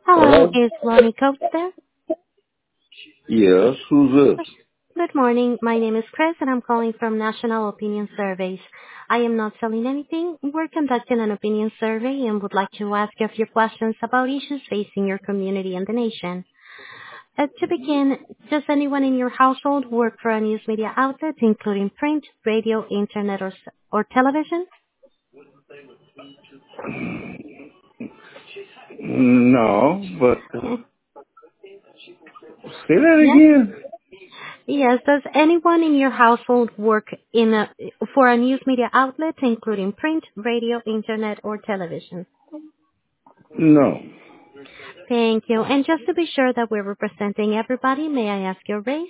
Hello, Hello? is Lonnie Coates there? Yes, who's this? Good morning. My name is Chris, and I'm calling from National Opinion Surveys. I am not selling anything. We're conducting an opinion survey and would like to ask you a few questions about issues facing your community and the nation. To begin, does anyone in your household work for a news media outlet, including print, radio, internet, or television? No, but say that Yes? again. Yes. Does anyone in your household work for a news media outlet, including print, radio, internet, or television? No. Thank you. And just to be sure that we're representing everybody, may I ask your race?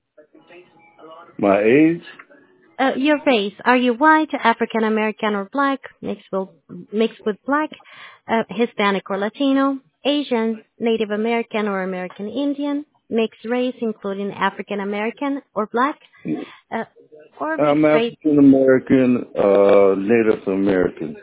My age? Your race. Are you white, African American, or black? Mixed with black, Hispanic or Latino, Asian, Native American or American Indian, mixed race including African American or black, uh, or I'm mixed race. African American, Native American.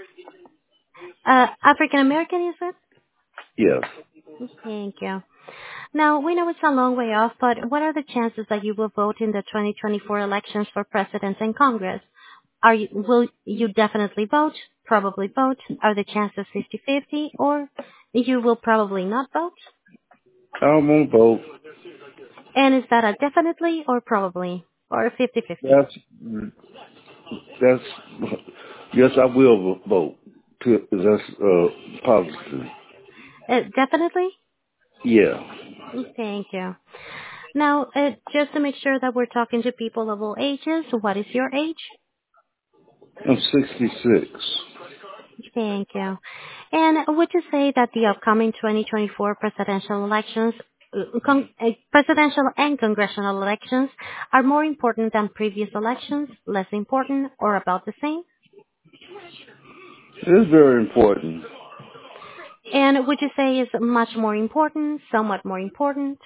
African American, you said? Yes. Thank you. Now, we know it's a long way off, but what are the chances that you will vote in the 2024 elections for president and Congress? Will you definitely vote, probably vote? Are the chances 50-50, or you will probably not vote? I won't vote. And is that a definitely or probably, or 50-50? That's, yes, I will vote. That's, positive. Definitely? Yeah. Thank you. Now, just to make sure that we're talking to people of all ages, what is your age? I'm 66. Thank you. And would you say that the upcoming 2024 presidential elections, presidential and congressional elections, are more important than previous elections, less important, or about the same? It is very important. And would you say is much more important, somewhat more important,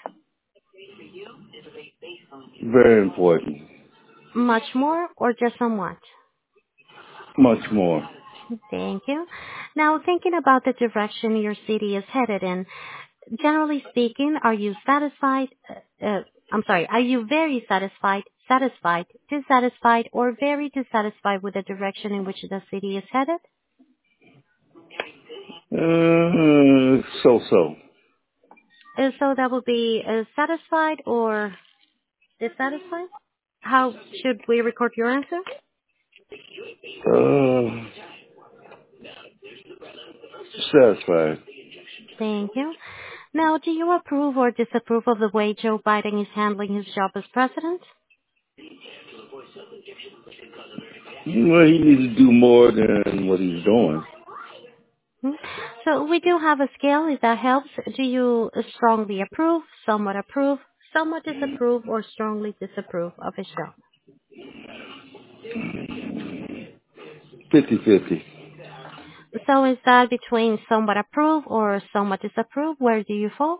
Very important. much more, or just somewhat? Much more. Thank you. Now, thinking about the direction your city is headed in, generally speaking, are you satisfied? Are you very satisfied, dissatisfied, or very dissatisfied with the direction in which the city is headed? So-so. So that would be satisfied or dissatisfied? How should we record your answer? Uh, satisfied. Thank you. Now, do you approve or disapprove of the way Joe Biden is handling his job as president? Well, he needs to do more than what he's doing. Hmm. So we do have a scale, if that helps. Do you strongly approve, somewhat disapprove, or strongly disapprove of his job? 50-50. So is that between somewhat approve or somewhat disapprove? Where do you fall?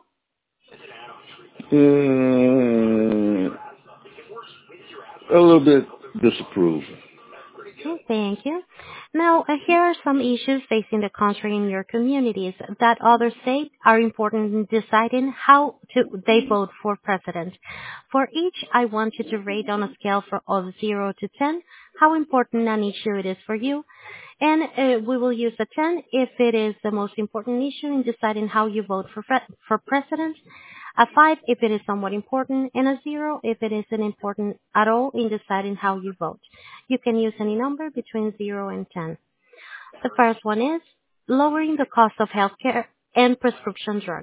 A little bit disapprove. Thank you. Now, here are some issues facing the country in your communities that others say are important in deciding they vote for president. For each, I want you to rate on a scale of 0 to 10 how important an issue it is for you. And we will use a 10 if it is the most important issue in deciding how you vote for president, a 5 if it is somewhat important, and a 0 if it isn't important at all in deciding how you vote. You can use any number between 0 and 10. The first one is lowering the cost of healthcare and prescription drugs.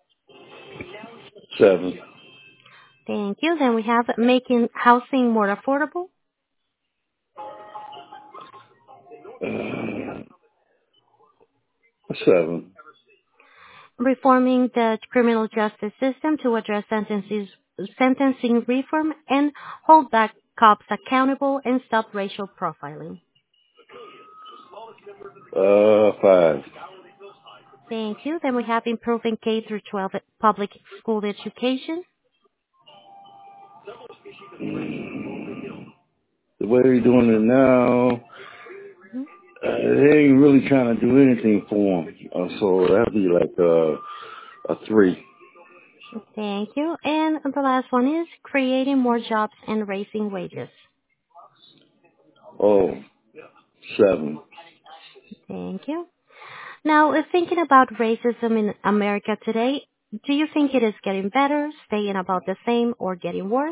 7. Thank you. Then we have making housing more affordable, Uh, 7. reforming the criminal justice system to address sentencing reform, and hold back cops accountable and stop racial profiling. 5. Thank you. Then we have improving K through 12 public school education. The way they're doing it now, they ain't really trying to do anything for them. So that'd be like A 3. Thank you. And the last one is creating more jobs and raising wages. Oh, 7. Thank you. Now, thinking about racism in America today, do you think it is getting better, staying about the same, or getting worse?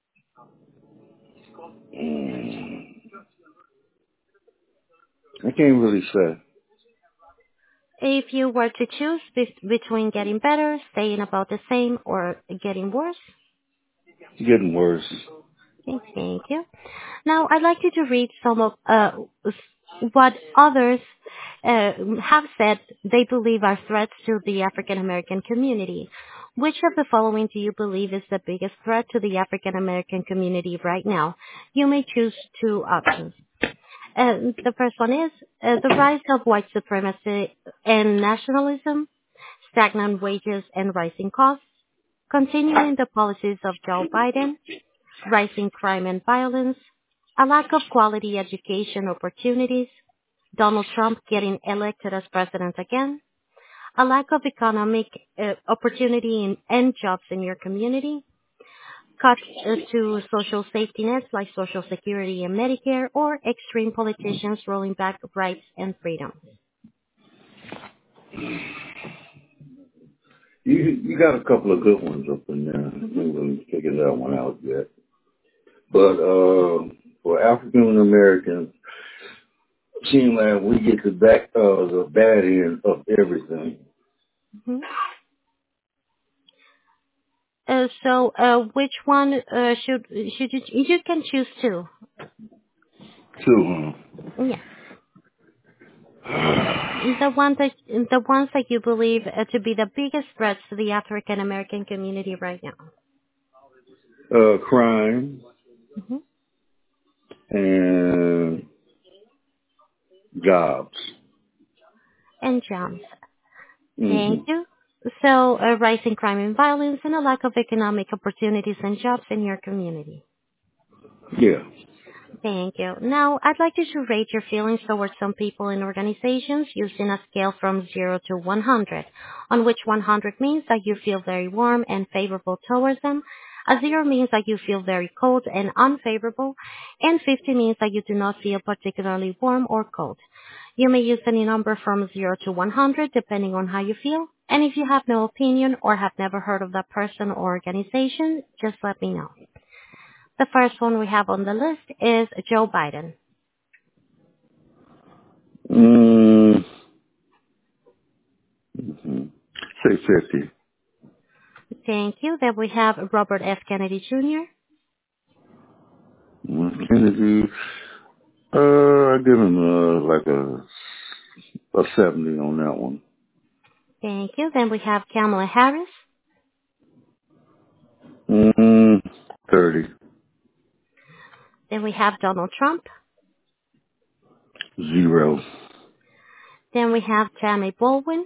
I can't really say. If you were to choose between getting better, staying about the same, or getting worse? It's getting worse. Okay, thank you. Now, I'd like you to read some of what others have said they believe are threats to the African American community. Which of the following do you believe is the biggest threat to the African American community right now? You may choose two options. The first one is the rise of white supremacy and nationalism, stagnant wages and rising costs, continuing the policies of Joe Biden, rising crime and violence, a lack of quality education opportunities, Donald Trump getting elected as president again, a lack of economic opportunity and jobs in your community, cuts to social safety nets like Social Security and Medicare, or extreme politicians rolling back rights and freedoms. You got a couple of good ones up in there. I haven't really figured that one out yet. But for African Americans, it seems like we get the bad end of everything. Mm-hmm. Which one should you can choose two? Two, Yeah. The ones that you believe to be the biggest threats to the African American community right now. Crime and jobs. And jobs. Thank you. So, a rising crime and violence and a lack of economic opportunities and jobs in your community. Yeah. Thank you. Now, I'd like you to rate your feelings towards some people and organizations using a scale from 0 to 100, on which 100 means that you feel very warm and favorable towards them, a 0 means that you feel very cold and unfavorable, and 50 means that you do not feel particularly warm or cold. You may use any number from 0 to 100 depending on how you feel, and if you have no opinion or have never heard of that person or organization, just let me know. The first one we have on the list is Joe Biden. Say 50. Thank you. Then we have Robert F. Kennedy Jr. Kennedy, I give him like a 70 on that one. Thank you. Then we have Kamala Harris. 30. Then we have Donald Trump. 0. Then we have Tammy Baldwin.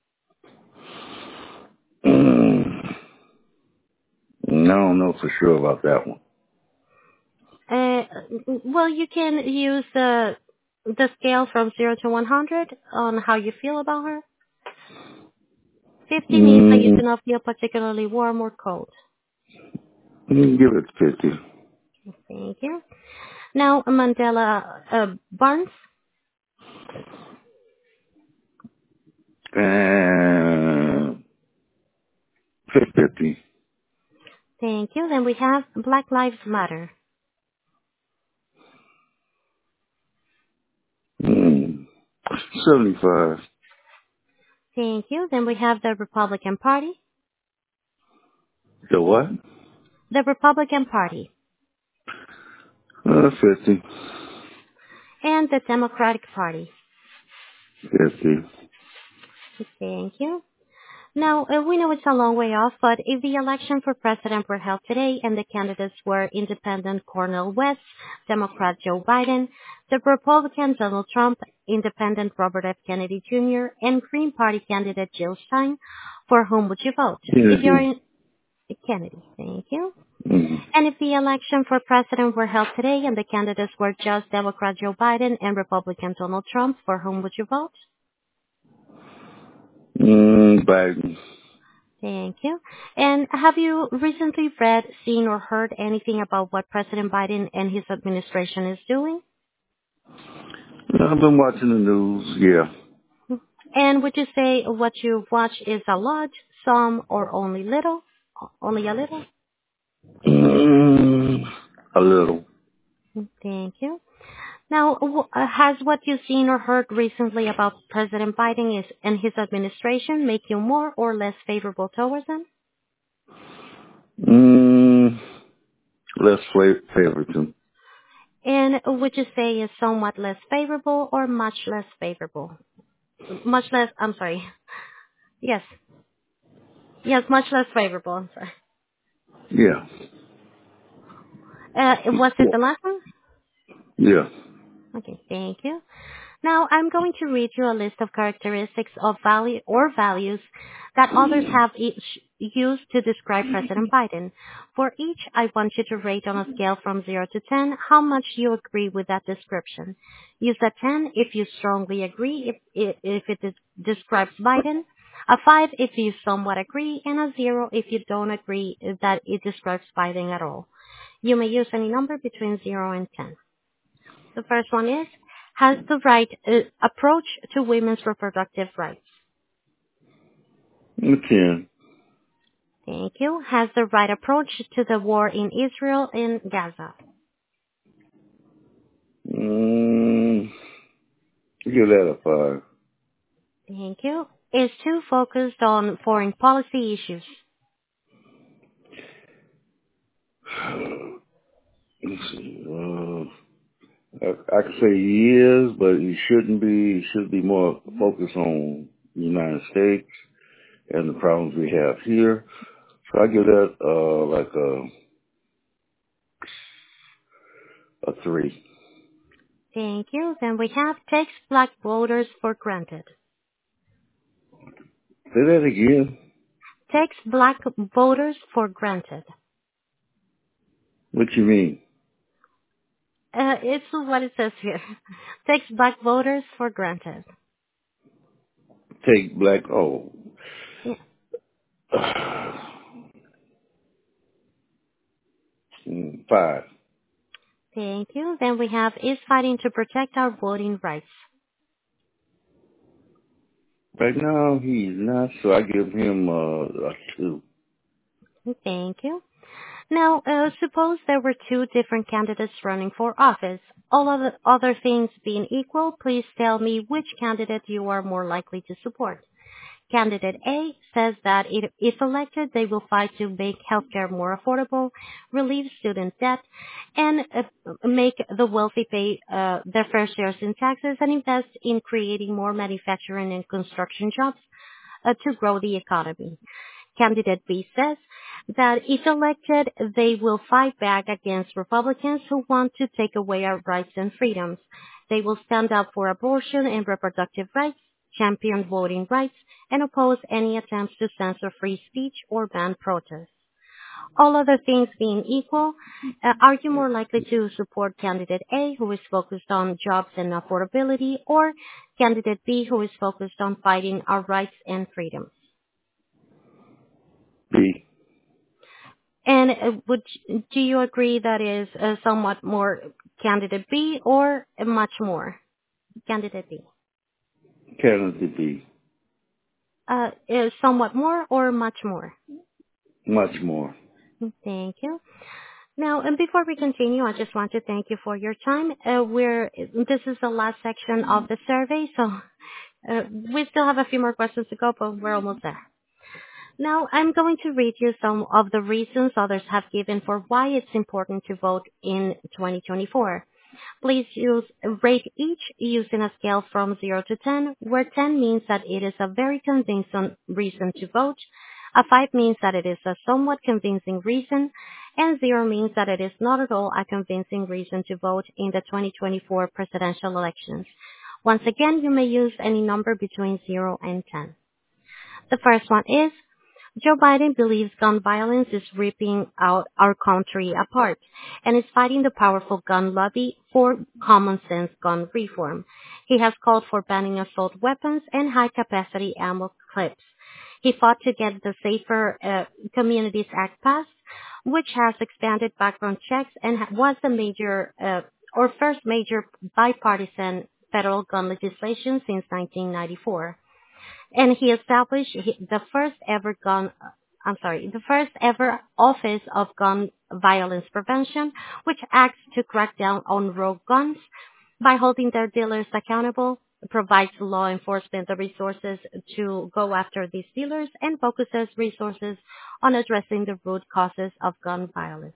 I don't know for sure about that one. Well, you can use the scale from 0 to 100 on how you feel about her. 50 means that you do not feel particularly warm or cold. Give it 50. Thank you. Now, Mandela Barnes. And 50. Thank you. Then we have Black Lives Matter. 75. Thank you. Then we have the Republican Party. The what? The Republican Party. 50. And the Democratic Party. 50. Thank you. Now, we know it's a long way off, but if the election for president were held today and the candidates were Independent Cornel West, Democrat Joe Biden, the Republican Donald Trump, Independent Robert F. Kennedy Jr., and Green Party candidate Jill Stein, for whom would you vote? Kennedy. If you're in Kennedy, thank you. And if the election for president were held today and the candidates were just Democrat Joe Biden and Republican Donald Trump, for whom would you vote? Biden. Thank you. And have you recently read, seen, or heard anything about what President Biden and his administration is doing? I've been watching the news, yeah. And would you say what you watch is a lot, some, or only little? Only a little? Mm, a little. Thank you. Now, has what you've seen or heard recently about President Biden and his administration make you more or less favorable towards him? Mm, less favoritism. And would you say is somewhat less favorable or much less favorable? Much less, I'm sorry. Yes. Yes, much less favorable. I'm sorry. Yeah. Was it the last one? Yeah. Okay, thank you. Now, I'm going to read you a list of characteristics of value or values that others have each used to describe President Biden. For each, I want you to rate on a scale from 0 to 10 how much you agree with that description. Use a 10 if you strongly agree if it describes Biden, a 5 if you somewhat agree, and a 0 if you don't agree that it describes Biden at all. You may use any number between 0 and 10. The first one is, has the right approach to women's reproductive rights. 10. Thank you. Has the right approach to the war in Israel and Gaza. Give that a 5. Thank you. Is too focused on foreign policy issues. Let's see. I could say he is, but he shouldn't be. He should be more focused on the United States and the problems we have here. So I give that like a 3. Thank you. Then we have takes black voters for granted. Say that again. Takes black voters for granted. What you mean? It's what it says here. Takes black voters for granted. Take black. Yeah. 5. Thank you. Then we have is fighting to protect our voting rights. Right now he's not, so I give him a 2. Thank you. Now, suppose there were two different candidates running for office. All of the other things being equal, please tell me which candidate you are more likely to support. Candidate A says that if elected, they will fight to make healthcare more affordable, relieve student debt, and make the wealthy pay their fair shares in taxes and invest in creating more manufacturing and construction jobs to grow the economy. Candidate B says that if elected, they will fight back against Republicans who want to take away our rights and freedoms. They will stand up for abortion and reproductive rights, champion voting rights, and oppose any attempts to censor free speech or ban protests. All other things being equal, are you more likely to support candidate A, who is focused on jobs and affordability, or candidate B, who is focused on fighting our rights and freedoms? B. And do you agree that is somewhat more candidate B or much more candidate B? Candidate B. Is somewhat more or much more? Much more. Thank you. Now, and before we continue, I just want to thank you for your time. This is the last section of the survey, so we still have a few more questions to go, but we're almost there. Now, I'm going to read you some of the reasons others have given for why it's important to vote in 2024. Please rate each using a scale from 0 to 10, where 10 means that it is a very convincing reason to vote, a 5 means that it is a somewhat convincing reason, and 0 means that it is not at all a convincing reason to vote in the 2024 presidential elections. Once again, you may use any number between 0 and 10. The first one is, Joe Biden believes gun violence is ripping out our country apart and is fighting the powerful gun lobby for common sense gun reform. He has called for banning assault weapons and high-capacity ammo clips. He fought to get the Safer Communities Act passed, which has expanded background checks and was the first major bipartisan federal gun legislation since 1994. And he established the first ever Office of Gun Violence Prevention, which acts to crack down on rogue guns by holding their dealers accountable, provides law enforcement the resources to go after these dealers, and focuses resources on addressing the root causes of gun violence.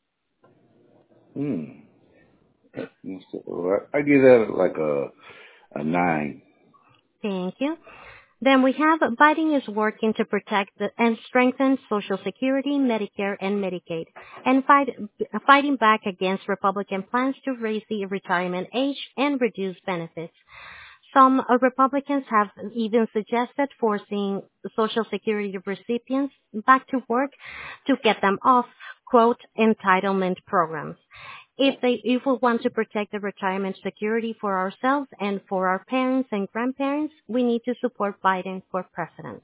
I give that like a 9. Thank you. Then we have Biden is working to protect and strengthen Social Security, Medicare, and Medicaid, and fighting back against Republican plans to raise the retirement age and reduce benefits. Some Republicans have even suggested forcing Social Security recipients back to work to get them off, quote, entitlement programs. If we want to protect the retirement security for ourselves and for our parents and grandparents, we need to support Biden for president.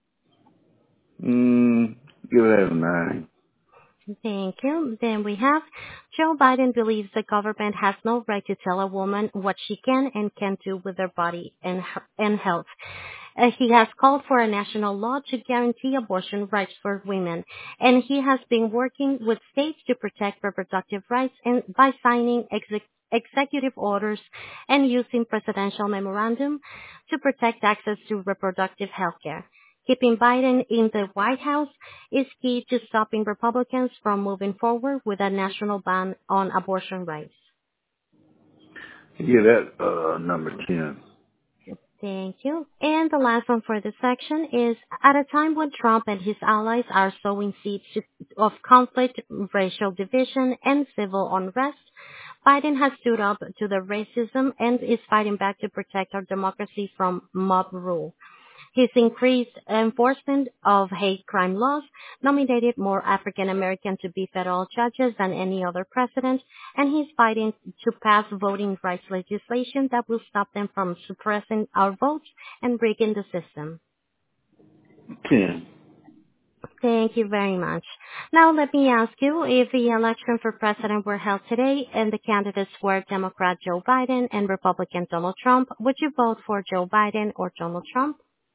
Give that a 9. Thank you. Then we have Joe Biden believes the government has no right to tell a woman what she can and can't do with her body and health. He has called for a national law to guarantee abortion rights for women, and he has been working with states to protect reproductive rights and by signing executive orders and using presidential memorandum to protect access to reproductive health care. Keeping Biden in the White House is key to stopping Republicans from moving forward with a national ban on abortion rights. Yeah, that number 10. Thank you. And the last one for this section is, at a time when Trump and his allies are sowing seeds of conflict, racial division, and civil unrest, Biden has stood up to the racism and is fighting back to protect our democracy from mob rule. His increased enforcement of hate crime laws nominated more African Americans to be federal judges than any other president, and he's fighting to pass voting rights legislation that will stop them from suppressing our votes and rigging the system. 10. Thank you very much. Now let me ask you, if the election for president were held today and the candidates were Democrat Joe Biden and Republican Donald Trump, would you vote for Joe Biden or Donald Trump?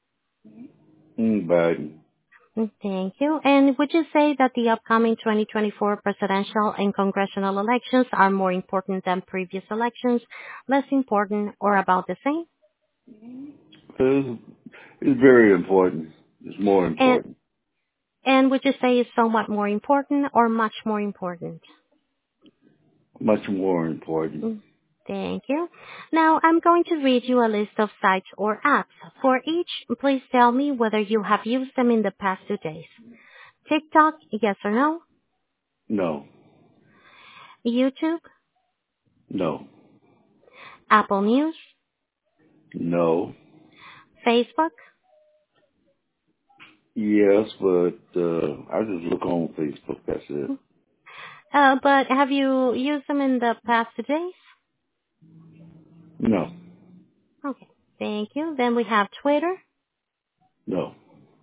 Biden. Thank you. And would you say that the upcoming 2024 presidential and congressional elections are more important than previous elections, less important, or about the same? It's very important. It's more important. And would you say it's somewhat more important or much more important? Much more important. Thank you. Now, I'm going to read you a list of sites or apps. For each, please tell me whether you have used them in the past 2 days. TikTok, yes or no? No. YouTube? No. Apple News? No. Facebook? Yes, but I just look on Facebook. That's it. But have you used them in the past 2 days? No. Okay, thank you. Then we have Twitter. No.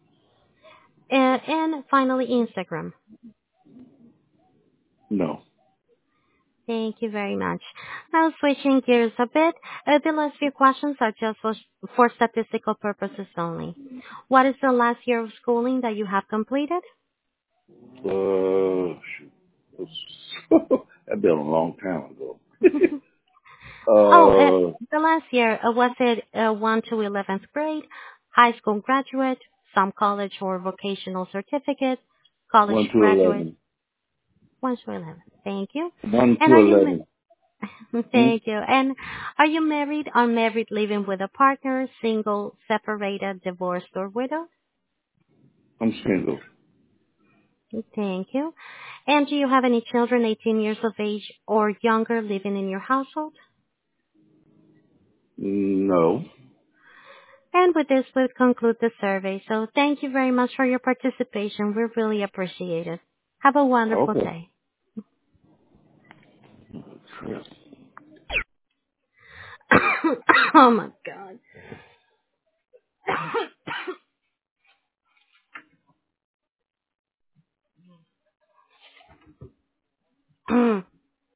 And finally, Instagram. No. Thank you very much. Now, switching gears a bit, the last few questions are just for statistical purposes only. What is the last year of schooling that you have completed? That'd been a long time ago. The last year, was it 1 to 11th grade, high school graduate, some college or vocational certificate, college 1 to graduate? 11. 1 to 11. Thank you. 1 to And 11. Thank you. And are you married, unmarried, living with a partner, single, separated, divorced, or widowed? I'm single. Thank you. And do you have any children 18 years of age or younger living in your household? No. And with this, we'll conclude the survey. So thank you very much for your participation. We really appreciate it. Have a wonderful day. Oh my God.